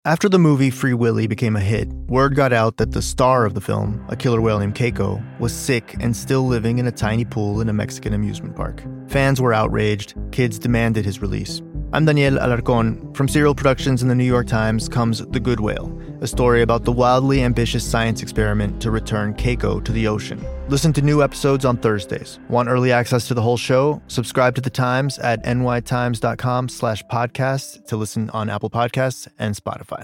After the movie Free Willy became a hit, word got out that the star of the film, a killer whale named Keiko, was sick and still living in a tiny pool in a Mexican amusement park. Fans were outraged. Kids demanded his release. I'm Daniel Alarcón. From Serial Productions and the New York Times comes The Good Whale, a story about the wildly ambitious science experiment to return Keiko to the ocean. Listen to new episodes on Thursdays. Want early access to the whole show? Subscribe to The Times at nytimes.com/podcast to listen on Apple Podcasts and Spotify.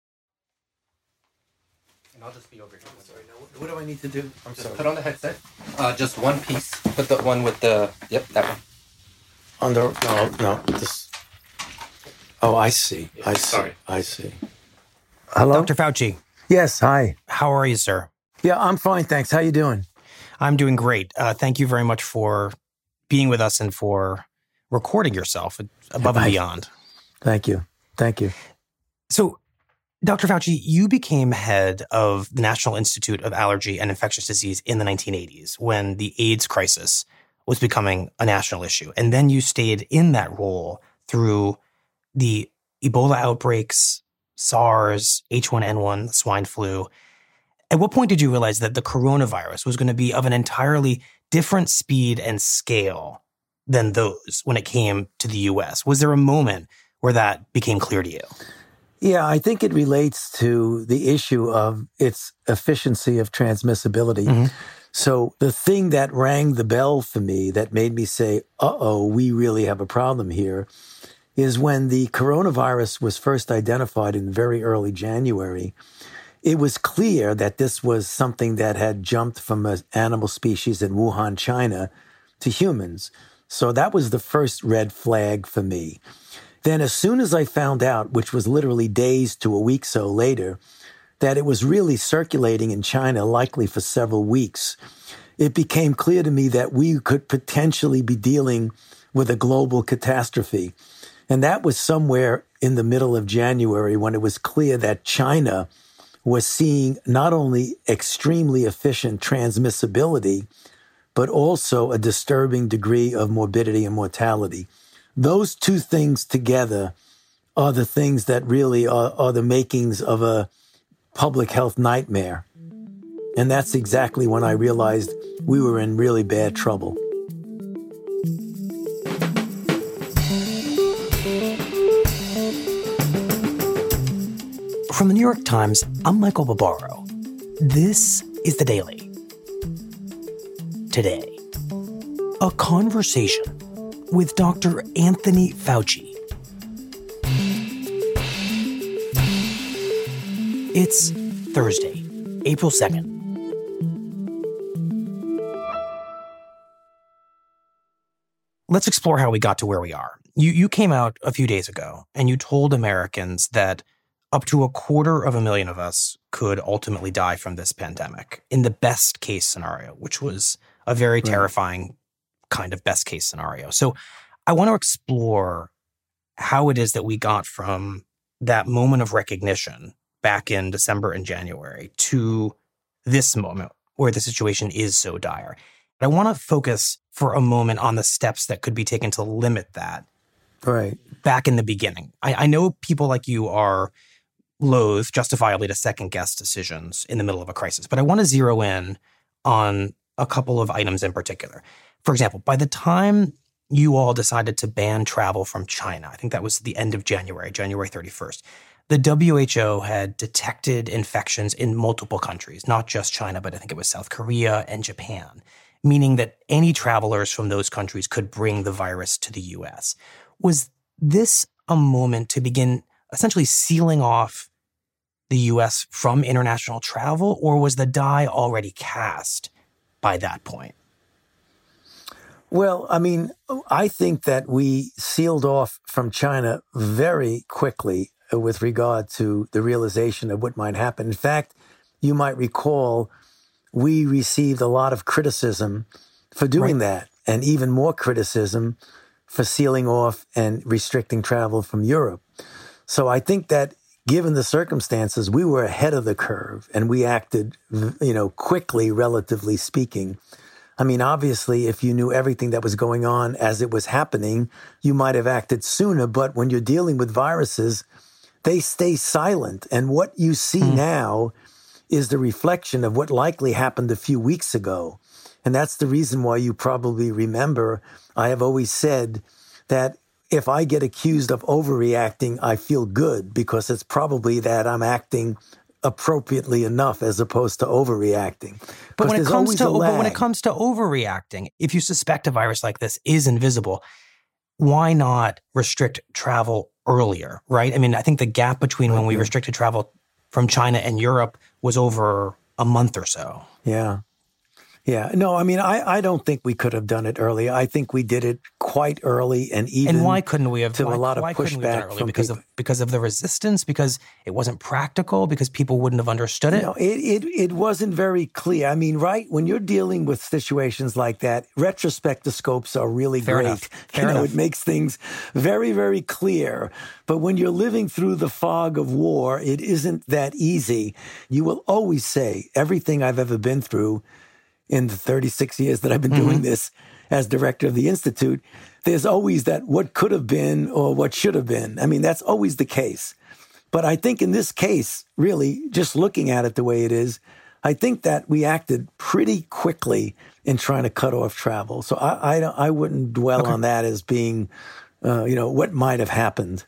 And I'll just be over here. I'm sorry, no, what do I need to do? I'm Just sorry. put on the headset. Just one piece. Put the one with the... Yep, that one. This. Oh, I see. I see. Sorry. I see. Hello? Dr. Fauci, Yes, hi. how are you, sir? Yeah, I'm fine, thanks. How you doing? I'm doing great. Thank you very much for being with us and for recording yourself above and beyond. Thank you. Thank you. So, Dr. Fauci, you became head of the National Institute of Allergy and Infectious Disease in the 1980s when the AIDS crisis was becoming a national issue. And then you stayed in that role through the Ebola outbreaks, SARS, H1N1, swine flu. At what point did you realize that the coronavirus was going to be of an entirely different speed and scale than those when it came to the U.S.? Was there a moment where that became clear to you? Yeah, I think it relates to the issue of its efficiency of transmissibility. Mm-hmm. So the thing that rang the bell for me that made me say, we really have a problem here, is when the coronavirus was first identified in very early January. It was clear that this was something that had jumped from an animal species in Wuhan, China, to humans. So that was the first red flag for me. Then as soon as I found out, which was literally days to a week so later, that it was really circulating in China, likely for several weeks, it became clear to me that we could potentially be dealing with a global catastrophe. And that was somewhere in the middle of January when it was clear that China was seeing not only extremely efficient transmissibility, but also a disturbing degree of morbidity and mortality. Those two things together are the things that really are the makings of a public health nightmare. And that's exactly when I realized we were in really bad trouble. From the New York Times, I'm Michael Barbaro. This is The Daily. Today, a conversation with Dr. Anthony Fauci. It's Thursday, April 2nd. Let's explore how we got to where we are. You came out a few days ago and you told Americans that up to 250,000 of us could ultimately die from this pandemic in the best case scenario, which was a very terrifying kind of best case scenario. So I want to explore how it is that we got from that moment of recognition back in December and January to this moment where the situation is so dire. I want to focus for a moment on the steps that could be taken to limit that. Right. Back in the beginning. I know people like you are loath, justifiably, to second-guess decisions in the middle of a crisis. But I want to zero in on a couple of items in particular. For example, by the time you all decided to ban travel from China, I think that was the end of January, January 31st, the WHO had detected infections in multiple countries, not just China, but I think it was South Korea and Japan, meaning that any travelers from those countries could bring the virus to the U.S. Was this a moment to begin essentially sealing off the U.S. from international travel, or was the die already cast by that point? Well, I mean, I think that we sealed off from China very quickly with regard to the realization of what might happen. In fact, you might recall we received a lot of criticism for doing that, and even more criticism for sealing off and restricting travel from Europe. So I think that given the circumstances, we were ahead of the curve and we acted, quickly, relatively speaking. I mean, obviously, if you knew everything that was going on as it was happening, you might have acted sooner. But when you're dealing with viruses they stay silent. And what you see now is the reflection of what likely happened a few weeks ago. And that's the reason why you probably remember I have always said that if I get accused of overreacting, I feel good because it's probably that I'm acting appropriately enough as opposed to overreacting. But when it comes to overreacting, if you suspect a virus like this is invisible, why not restrict travel earlier, right? I mean, I think the gap between when we restricted travel from China and Europe was over a month or so. Yeah. Yeah. No, I mean, I don't think we could have done it early. I think we did it quite early, and even why couldn't we have? To a lot of pushback from because of the resistance, because it wasn't practical, because people wouldn't have understood it. No, it wasn't very clear. I mean, right when you're dealing with situations like that, retrospectoscopes are really Fair great. enough. Fair enough. It makes things very, very clear. But when you're living through the fog of war, it isn't that easy. You will always say everything I've ever been through in the 36 years that I've been doing this as director of the Institute, there's always that what could have been or what should have been. I mean, that's always the case. But I think in this case, really, just looking at it the way it is, I think that we acted pretty quickly in trying to cut off travel. So I wouldn't dwell on that as being, what might have happened.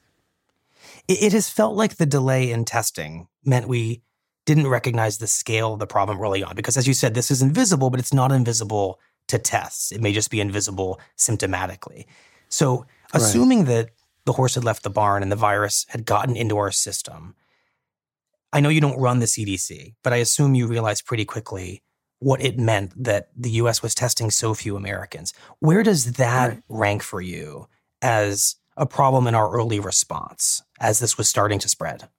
It has felt like the delay in testing meant we didn't recognize the scale of the problem early on. Because as you said, this is invisible, but it's not invisible to tests. It may just be invisible symptomatically. So assuming that the horse had left the barn and the virus had gotten into our system, I know you don't run the CDC, but I assume you realized pretty quickly what it meant that the U.S. was testing so few Americans. Where does that rank for you as a problem in our early response as this was starting to spread?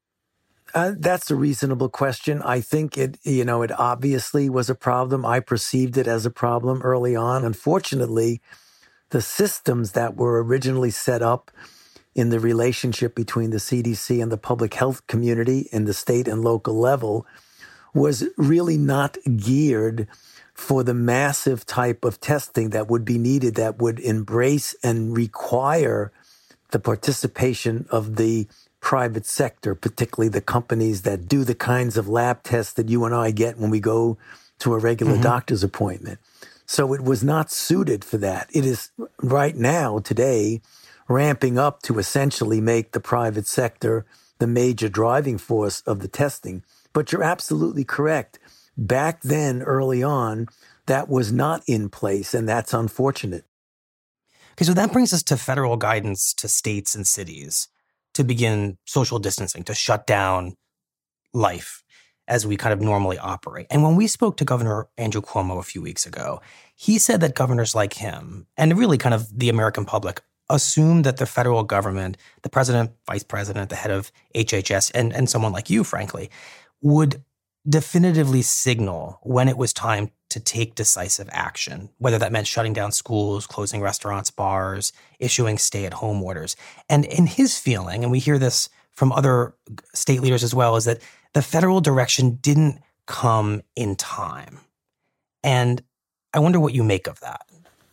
That's a reasonable question. I think it obviously was a problem. I perceived it as a problem early on. Unfortunately, the systems that were originally set up in the relationship between the CDC and the public health community in the state and local level was really not geared for the massive type of testing that would be needed, that would embrace and require the participation of the private sector, particularly the companies that do the kinds of lab tests that you and I get when we go to a regular doctor's appointment. So it was not suited for that. It is right now, today, ramping up to essentially make the private sector the major driving force of the testing. But you're absolutely correct. Back then, early on, that was not in place, and that's unfortunate. Okay, so that brings us to federal guidance to states and cities to begin social distancing, to shut down life as we kind of normally operate. And when we spoke to Governor Andrew Cuomo a few weeks ago, he said that governors like him, and really kind of the American public, assumed that the federal government, the president, vice president, the head of HHS, and someone like you, frankly, would definitively signal when it was time to take decisive action, whether that meant shutting down schools, closing restaurants, bars, issuing stay-at-home orders. And in his feeling, and we hear this from other state leaders as well, is that the federal direction didn't come in time. And I wonder what you make of that.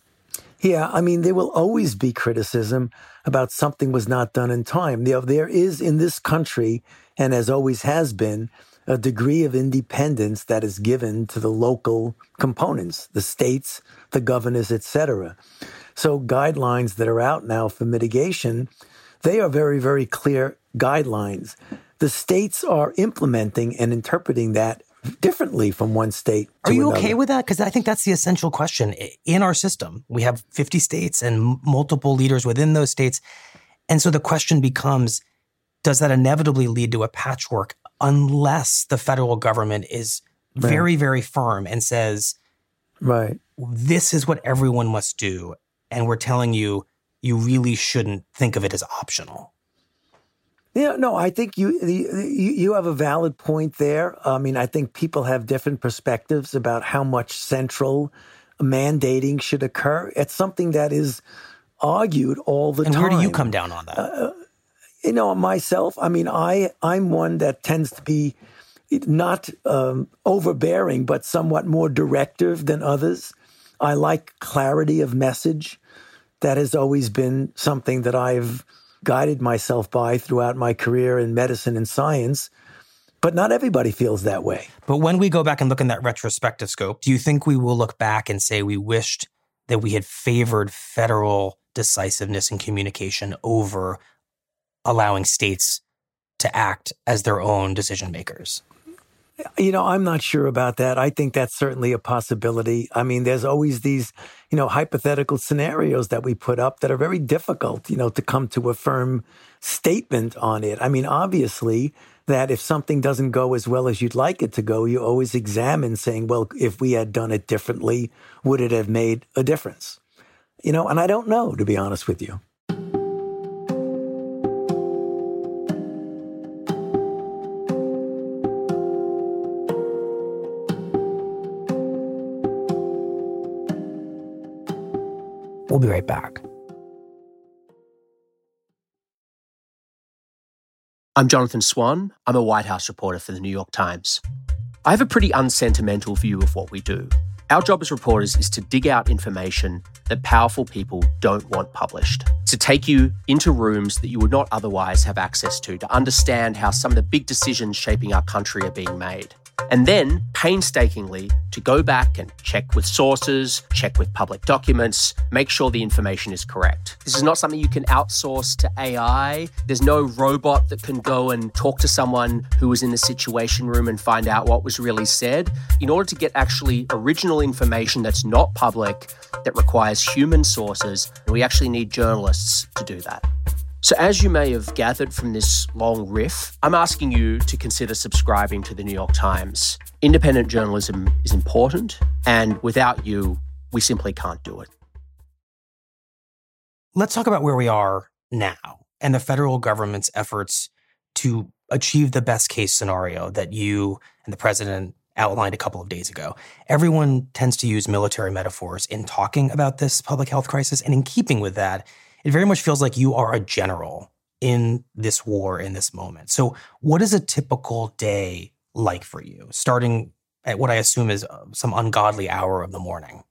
Yeah, I mean, there will always be criticism about something was not done in time. There is in this country, and as always has been, a degree of independence that is given to the local components, the states, the governors, etc. So guidelines that are out now for mitigation, they are very, very clear guidelines. The states are implementing and interpreting that differently from one state to another. Are you okay with that? Because I think that's the essential question. In our system, we have 50 states and multiple leaders within those states. And so the question becomes, does that inevitably lead to a patchwork unless the federal government is very, very firm and says, this is what everyone must do, and we're telling you, you really shouldn't think of it as optional? Yeah, no, I think you have a valid point there. I mean, I think people have different perspectives about how much central mandating should occur. It's something that is argued all the time. And where do you come down on that? Myself, I mean, I'm one that tends to be not overbearing, but somewhat more directive than others. I like clarity of message. That has always been something that I've guided myself by throughout my career in medicine and science. But not everybody feels that way. But when we go back and look in that retrospective scope, do you think we will look back and say we wished that we had favored federal decisiveness and communication over allowing states to act as their own decision makers? I'm not sure about that. I think that's certainly a possibility. I mean, there's always these, hypothetical scenarios that we put up that are very difficult, to come to a firm statement on it. I mean, obviously, that if something doesn't go as well as you'd like it to go, you always examine saying, well, if we had done it differently, would it have made a difference? And I don't know, to be honest with you. We'll be right back. I'm Jonathan Swan. I'm a White House reporter for the New York Times. I have a pretty unsentimental view of what we do. Our job as reporters is to dig out information that powerful people don't want published, to take you into rooms that you would not otherwise have access to understand how some of the big decisions shaping our country are being made. And then, painstakingly, to go back and check with sources, check with public documents, make sure the information is correct. This is not something you can outsource to AI. There's no robot that can go and talk to someone who was in the Situation Room and find out what was really said. In order to get actually original information that's not public, that requires human sources, we actually need journalists to do that. So as you may have gathered from this long riff, I'm asking you to consider subscribing to the New York Times. Independent journalism is important, and without you, we simply can't do it. Let's talk about where we are now and the federal government's efforts to achieve the best case scenario that you and the president outlined a couple of days ago. Everyone tends to use military metaphors in talking about this public health crisis, and in keeping with that, it very much feels like you are a general in this war, in this moment. So what is a typical day like for you, starting at what I assume is some ungodly hour of the morning?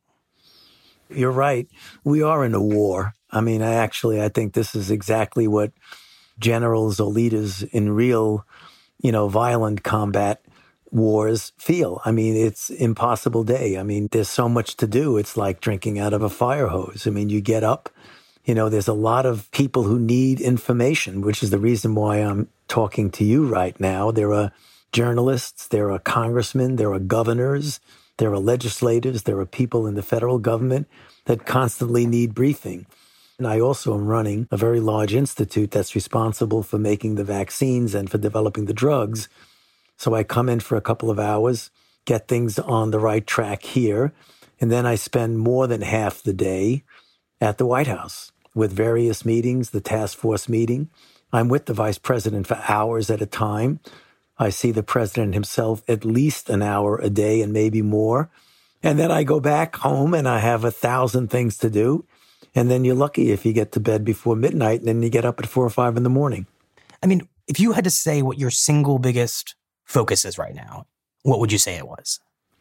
You're right. We are in a war. I mean, I think this is exactly what generals or leaders in real, violent combat wars feel. I mean, it's an impossible day. I mean, there's so much to do. It's like drinking out of a fire hose. I mean, you get up. There's a lot of people who need information, which is the reason why I'm talking to you right now. There are journalists, there are congressmen, there are governors, there are legislators, there are people in the federal government that constantly need briefing. And I also am running a very large institute that's responsible for making the vaccines and for developing the drugs. So I come in for a couple of hours, get things on the right track here, and then I spend more than half the day at the White House with various meetings, the task force meeting. I'm with the vice president for hours at a time. I see the president himself at least an hour a day and maybe more. And then I go back home and I have 1,000 things to do. And then you're lucky if you get to bed before midnight and then you get up at 4 or 5 in the morning. I mean, if you had to say what your single biggest focus is right now, what would you say it was?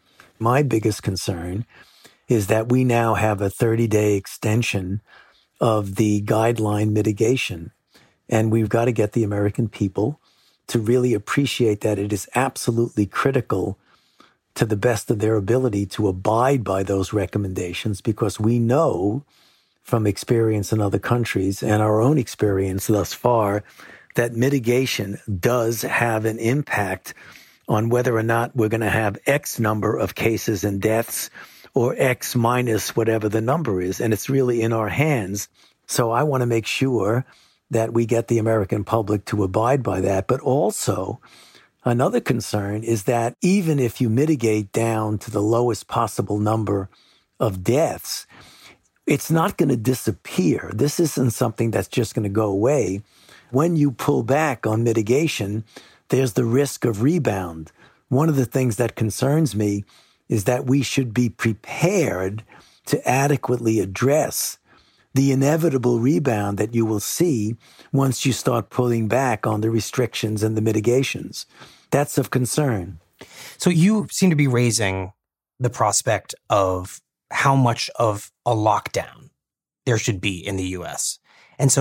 My biggest concern is that we now have a 30-day extension of the guideline mitigation. And we've got to get the American people to really appreciate that it is absolutely critical to the best of their ability to abide by those recommendations, because we know from experience in other countries and our own experience thus far that mitigation does have an impact on whether or not we're going to have X number of cases and deaths or X minus whatever the number is. And it's really in our hands. So I want to make sure that we get the American public to abide by that. But also, another concern is that even if you mitigate down to the lowest possible number of deaths, it's not going to disappear. This isn't something that's just going to go away. When you pull back on mitigation, there's the risk of rebound. One of the things that concerns me is that we should be prepared to adequately address the inevitable rebound that you will see once you start pulling back on the restrictions and the mitigations. That's of concern. So you seem to be raising the prospect of how much of a lockdown there should be in the U.S. And so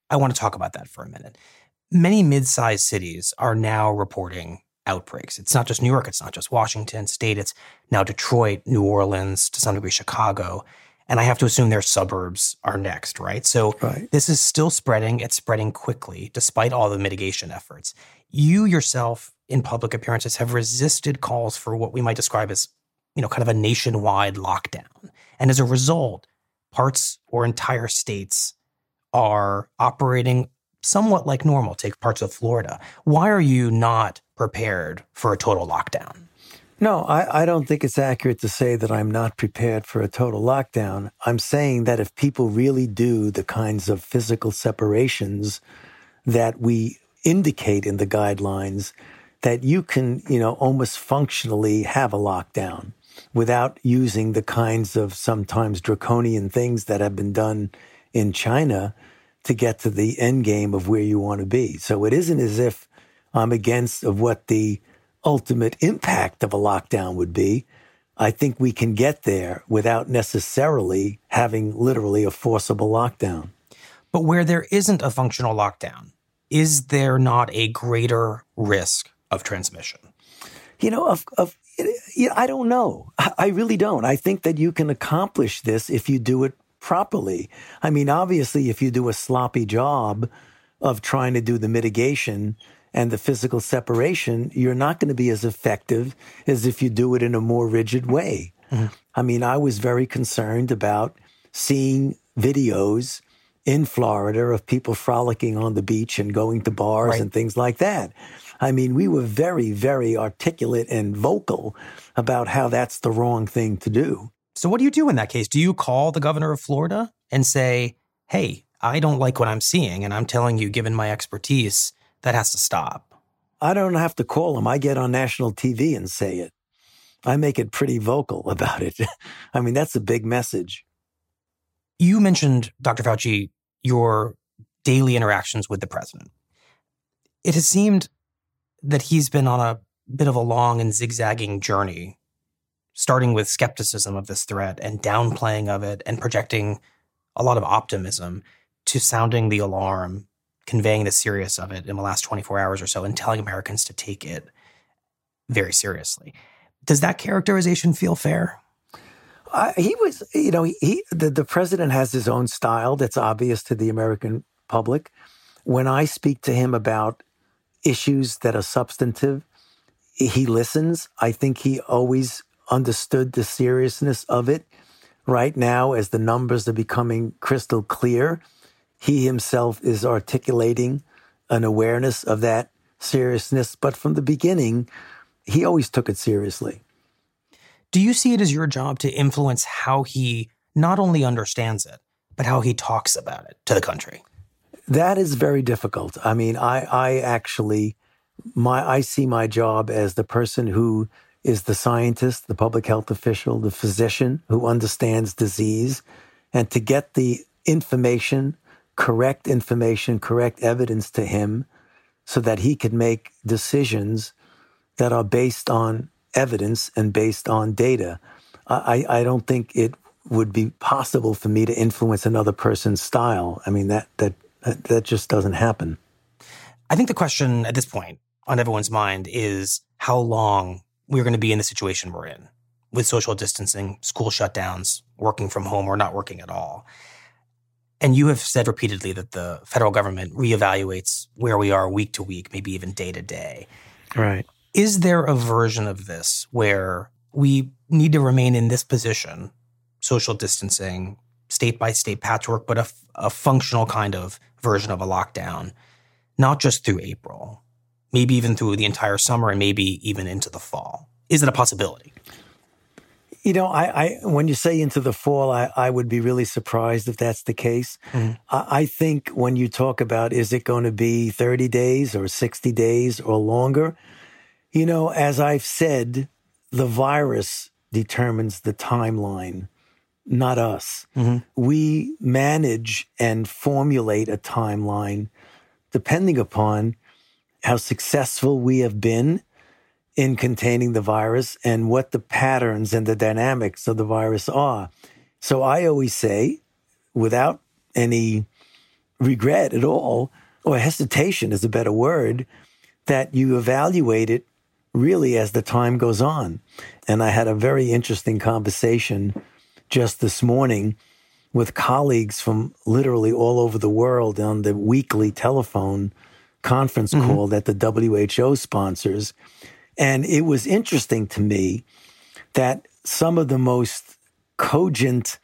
I want to talk about that for a minute. Many mid-sized cities are now reporting outbreaks. It's not just New York. It's not just Washington State. It's now Detroit, New Orleans, to some degree Chicago. And I have to assume their suburbs are next, right? So This is still spreading. It's spreading quickly, despite all the mitigation efforts. You yourself, in public appearances, have resisted calls for what we might describe as, kind of a nationwide lockdown. And as a result, parts or entire states are operating somewhat like normal. Take parts of Florida. Why are you not prepared for a total lockdown? No, I don't think it's accurate to say that I'm not prepared for a total lockdown. I'm saying that if people really do the kinds of physical separations that we indicate in the guidelines, that you can, almost functionally have a lockdown without using the kinds of sometimes draconian things that have been done in China to get to the end game of where you want to be. So it isn't as if I'm against of what the ultimate impact of a lockdown would be. I think we can get there without necessarily having literally a forcible lockdown. But where there isn't a functional lockdown, is there not a greater risk of transmission? I don't know. I really don't. I think that you can accomplish this if you do it properly. I mean, obviously, if you do a sloppy job of trying to do the mitigation and the physical separation, you're not going to be as effective as if you do it in a more rigid way. Mm-hmm. I mean, I was very concerned about seeing videos in Florida of people frolicking on the beach and going to bars and things like that. I mean, we were very, very articulate and vocal about how that's the wrong thing to do. So what do you do in that case? Do you call the governor of Florida and say, hey, I don't like what I'm seeing, and I'm telling you, given my expertise, that has to stop? I don't have to call him. I get on national TV and say it. I make it pretty vocal about it. I mean, that's a big message. You mentioned, Dr. Fauci, your daily interactions with the president. It has seemed that he's been on a bit of a long and zigzagging journey, starting with skepticism of this threat and downplaying of it and projecting a lot of optimism to sounding the alarm, conveying the seriousness of it in the last 24 hours or so and telling Americans to take it very seriously. Does that characterization feel fair? The president has his own style that's obvious to the American public. When I speak to him about issues that are substantive, he listens. I think he always understood the seriousness of it. Right now, as the numbers are becoming crystal clear, he himself is articulating an awareness of that seriousness. But from the beginning, he always took it seriously. Do you see it as your job to influence how he not only understands it, but how he talks about it to the country? That is very difficult. I mean, I see my job as the person who is the scientist, the public health official, the physician who understands disease, and to get the information, correct evidence to him so that he can make decisions that are based on evidence and based on data. I don't think it would be possible for me to influence another person's style. I mean, that just doesn't happen. I think the question at this point on everyone's mind is how long we're going to be in the situation we're in with social distancing, school shutdowns, working from home or not working at all. And you have said repeatedly that the federal government reevaluates where we are week to week, maybe even day to day. Right. Is there a version of this where we need to remain in this position, social distancing, state-by-state patchwork, but a functional kind of version of a lockdown, not just through April, maybe even through the entire summer and maybe even into the fall? Is it a possibility? You know, I when you say into the fall, I would be really surprised if that's the case. Mm-hmm. I think when you talk about, is it going to be 30 days or 60 days or longer? You know, as I've said, the virus determines the timeline, not us. Mm-hmm. We manage and formulate a timeline depending upon how successful we have been in containing the virus and what the patterns and the dynamics of the virus are. So I always say, without any regret at all, or hesitation is a better word, that you evaluate it really as the time goes on. And I had a very interesting conversation just this morning with colleagues from literally all over the world on the weekly telephone conference call that the WHO sponsors. And it was interesting to me that some of the most cogent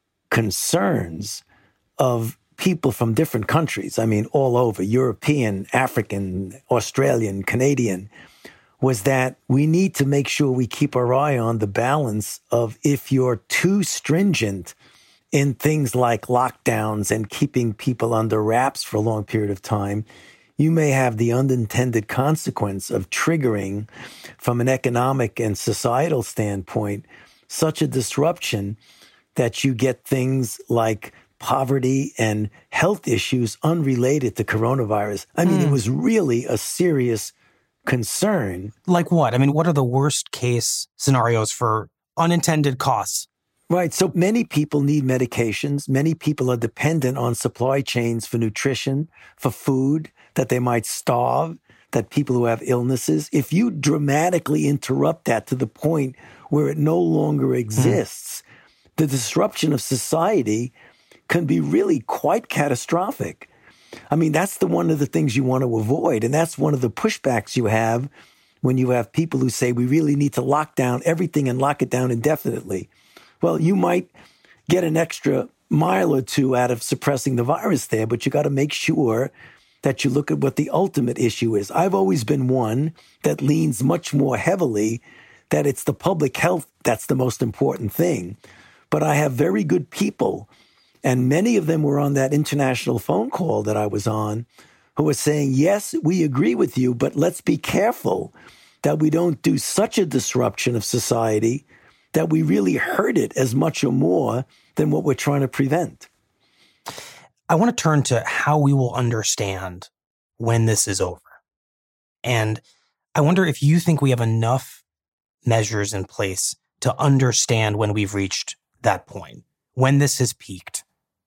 concerns of people from different countries, I mean, all over, European, African, Australian, Canadian, was that we need to make sure we keep our eye on the balance of if you're too stringent in things like lockdowns and keeping people under wraps for a long period of time, you may have the unintended consequence of triggering, from an economic and societal standpoint, such a disruption that you get things like poverty and health issues unrelated to coronavirus. I mean, it was really a serious concern. Like what? I mean, what are the worst case scenarios for unintended costs? Right. So many people need medications. Many people are dependent on supply chains for nutrition, for food, that they might starve, that people who have illnesses. If you dramatically interrupt that to the point where it no longer exists, the disruption of society can be really quite catastrophic. I mean, that's one of the things you want to avoid. And that's one of the pushbacks you have when you have people who say we really need to lock down everything and lock it down indefinitely. Well, you might get an extra mile or two out of suppressing the virus there, but you got to make sure that you look at what the ultimate issue is. I've always been one that leans much more heavily that it's the public health that's the most important thing. But I have very good people, and many of them were on that international phone call that I was on, who were saying, yes, we agree with you, but let's be careful that we don't do such a disruption of society that we really hurt it as much or more than what we're trying to prevent. I want to turn to how we will understand when this is over. And I wonder if you think we have enough measures in place to understand when we've reached that point, when this has peaked,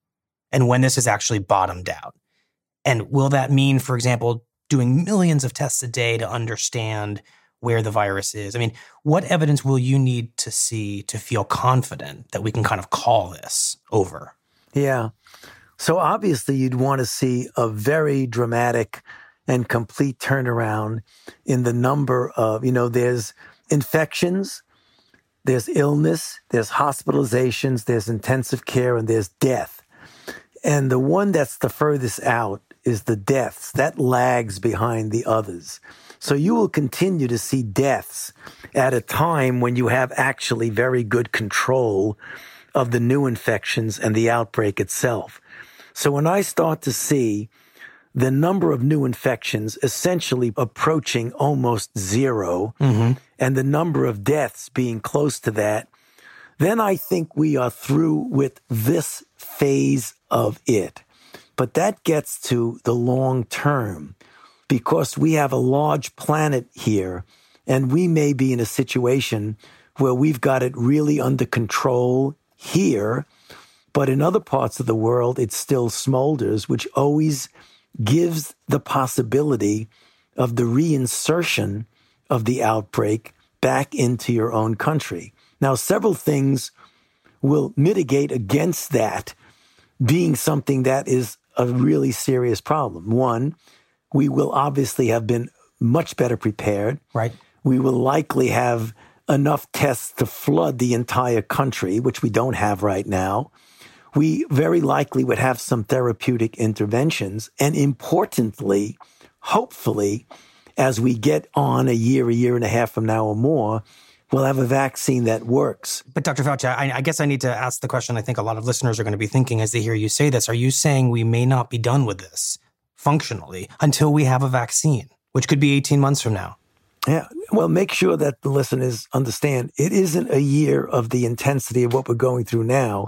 and when this has actually bottomed out. And will that mean, for example, doing millions of tests a day to understand where the virus is? I mean, what evidence will you need to see to feel confident that we can kind of call this over? Yeah. So obviously you'd want to see a very dramatic and complete turnaround in the number of, there's infections, there's illness, there's hospitalizations, there's intensive care, and there's death. And the one that's the furthest out is the deaths. That lags behind the others. So you will continue to see deaths at a time when you have actually very good control of the new infections and the outbreak itself. So when I start to see the number of new infections essentially approaching almost zero, and the number of deaths being close to that, then I think we are through with this phase of it. But that gets to the long term, because we have a large planet here, and we may be in a situation where we've got it really under control here, but in other parts of the world, it still smolders, which always gives the possibility of the reinsertion of the outbreak back into your own country. Now, several things will mitigate against that being something that is a really serious problem. One, we will obviously have been much better prepared. Right. We will likely have enough tests to flood the entire country, which we don't have right now. We very likely would have some therapeutic interventions. And importantly, hopefully, as we get on a year and a half from now or more, we'll have a vaccine that works. But Dr. Fauci, I guess I need to ask the question I think a lot of listeners are going to be thinking as they hear you say this. Are you saying we may not be done with this functionally until we have a vaccine, which could be 18 months from now? Yeah. Well, make sure that the listeners understand it isn't a year of the intensity of what we're going through now.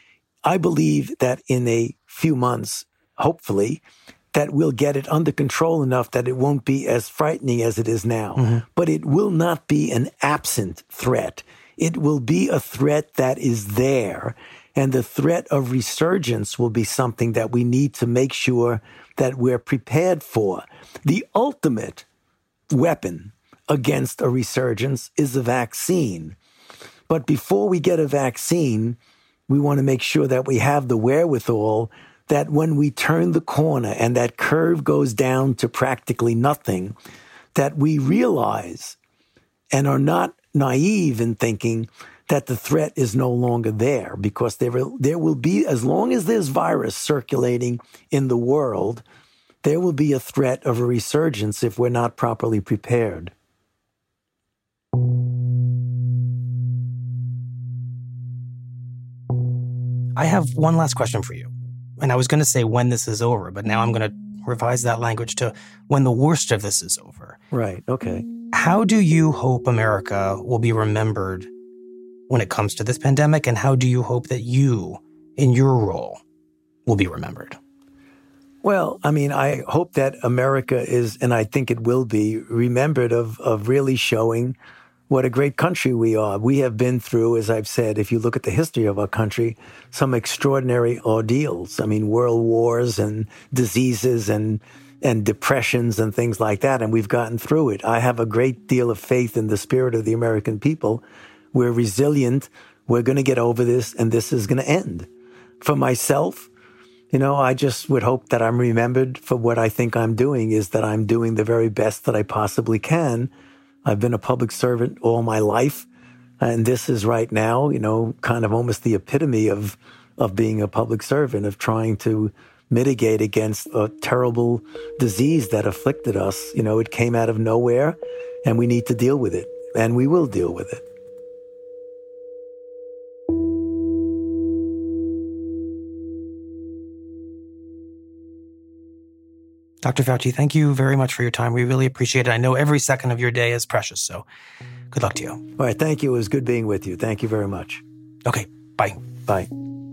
I believe that in a few months, hopefully, that we'll get it under control enough that it won't be as frightening as it is now. But it will not be an absent threat. It will be a threat that is there. And the threat of resurgence will be something that we need to make sure that we're prepared for. The ultimate weapon against a resurgence is a vaccine. But before we get a vaccine, we want to make sure that we have the wherewithal that when we turn the corner and that curve goes down to practically nothing, that we realize and are not naive in thinking that the threat is no longer there, because there will be, as long as there's virus circulating in the world, there will be a threat of a resurgence if we're not properly prepared. I have one last question for you. And I was going to say when this is over, but now I'm going to revise that language to when the worst of this is over. Right, okay. How do you hope America will be remembered when it comes to this pandemic, and how do you hope that you, in your role, will be remembered? Well, I mean, I hope that America is, and I think it will be, remembered of really showing what a great country we are. We have been through, as I've said, if you look at the history of our country, some extraordinary ordeals. I mean, world wars and diseases and depressions and things like that, and we've gotten through it. I have a great deal of faith in the spirit of the American people. We're resilient. We're going to get over this, and this is going to end. For myself, I just would hope that I'm remembered for what I think I'm doing, is that I'm doing the very best that I possibly can. I've been a public servant all my life, and this is right now, kind of almost the epitome of being a public servant, of trying to mitigate against a terrible disease that afflicted us. It came out of nowhere, and we need to deal with it, and we will deal with it. Dr. Fauci, thank you very much for your time. We really appreciate it. I know every second of your day is precious, so good luck to you. All right, thank you. It was good being with you. Thank you very much. Okay, bye. Bye.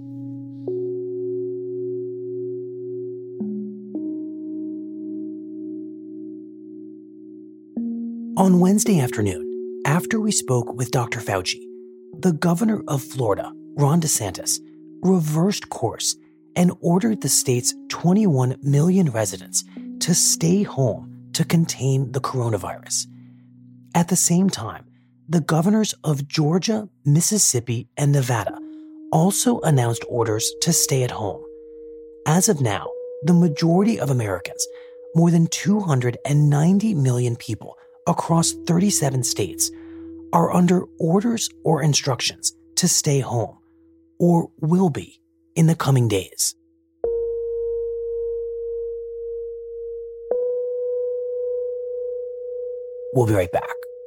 On Wednesday afternoon, after we spoke with Dr. Fauci, the governor of Florida, Ron DeSantis, reversed course and ordered the state's 21 million residents to stay home to contain the coronavirus. At the same time, the governors of Georgia, Mississippi, and Nevada also announced orders to stay at home. As of now, the majority of Americans, more than 290 million people across 37 states, are under orders or instructions to stay home, or will be in the coming days. We'll be right back.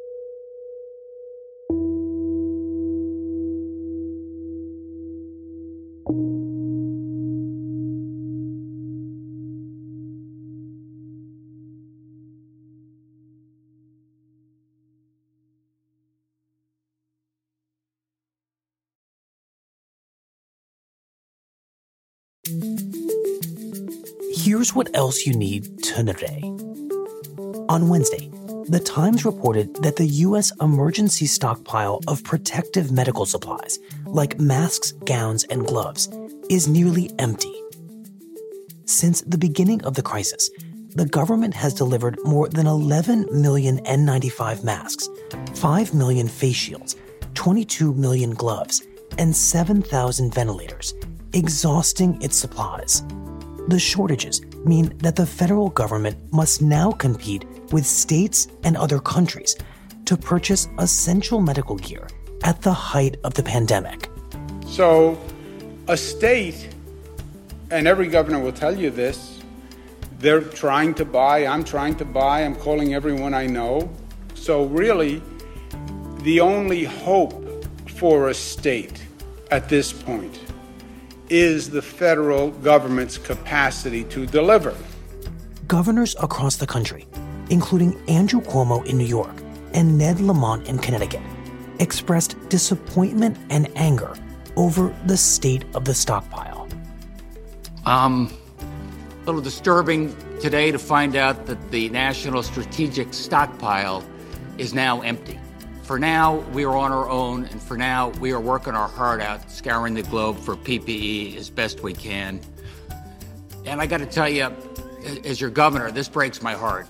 Here's what else you need to know today. On Wednesday, The Times reported that the U.S. emergency stockpile of protective medical supplies, like masks, gowns, and gloves, is nearly empty. Since the beginning of the crisis, the government has delivered more than 11 million N95 masks, 5 million face shields, 22 million gloves, and 7,000 ventilators, exhausting its supplies. The shortages mean that the federal government must now compete with states and other countries to purchase essential medical gear at the height of the pandemic. So a state, and every governor will tell you this, they're trying to buy, I'm trying to buy, I'm calling everyone I know. So really, the only hope for a state at this point is the federal government's capacity to deliver. Governors across the country, including Andrew Cuomo in New York and Ned Lamont in Connecticut, expressed disappointment and anger over the state of the stockpile. A little disturbing today to find out that the National Strategic Stockpile is now empty. for now, we are on our own, and for now, we are working our heart out, scouring the globe for PPE as best we can. And I got to tell you, as your governor, this breaks my heart.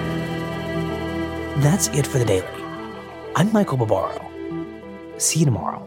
That's it for The Daily. I'm Michael Barbaro. See you tomorrow.